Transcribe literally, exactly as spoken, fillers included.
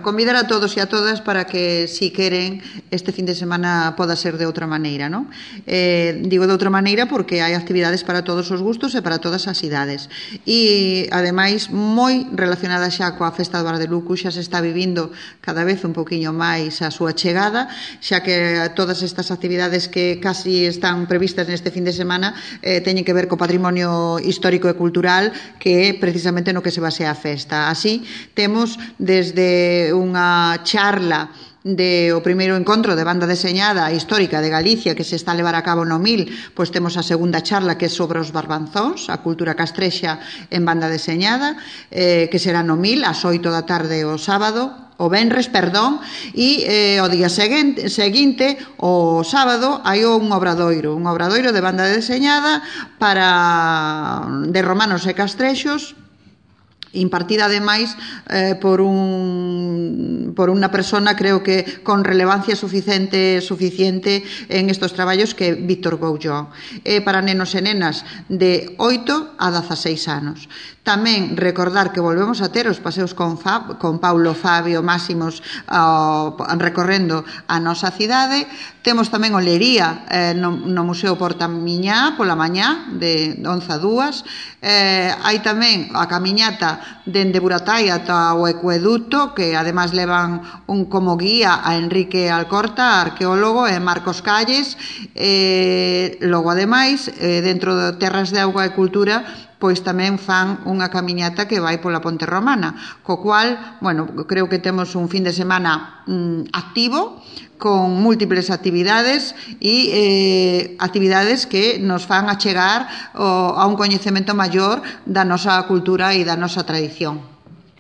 Convidar a todos e a todas para que, si queren, este fin de semana poda ser de outra maneira, non? Eh, digo de outra maneira porque hai actividades para todos os gustos e para todas as idades. E, ademais, moi relacionada xa coa Festa do Bar de Luco, xa se está vivindo cada vez un poquinho máis a súa chegada, xa que todas estas actividades que casi están previstas neste fin de semana eh, teñen que ver co patrimonio histórico e cultural, que é precisamente no que se basea a festa. Así, temos desde unha charla de o primeiro encontro de banda deseñada histórica de Galicia que se está a levar a cabo no Mil, pois temos a segunda charla que é sobre os barbanzóns, a cultura castrexa en banda deseñada, eh, que será no Mil, ás oito da tarde o sábado, o venres, perdón, e eh, o día seguinte, seguinte, o sábado, hai un obradoiro, un obradoiro de banda deseñada para de romanos e castrexos, impartida ademais eh, por un por unha persona, creo que con relevancia suficiente suficiente en estos traballos, que é Víctor Goullón, eh, para nenos e nenas de oito a dezaseis anos. Tamén recordar que volvemos a ter os paseos con, Fab, con Paulo, Fabio, Máximos uh, recorrendo a nosa cidade. Temos tamén olería eh, no, no Museo Porta Miñá pola mañá de once a dúas. Eh, hai tamén a camiñata dende Buratai ata o Ecueduto, que además levan un como guía a Enrique Alcorta, arqueólogo, e Marcos Calles. Eh, logo, ademais, eh, dentro de Terras de Auga e Cultura, pois tamén fan unha camiñata que vai pola Ponte Romana, co cual, bueno, creo que temos un fin de semana mm, activo, con múltiples actividades e eh, actividades que nos fan achegar o, a un coñecemento maior da nosa cultura e da nosa tradición.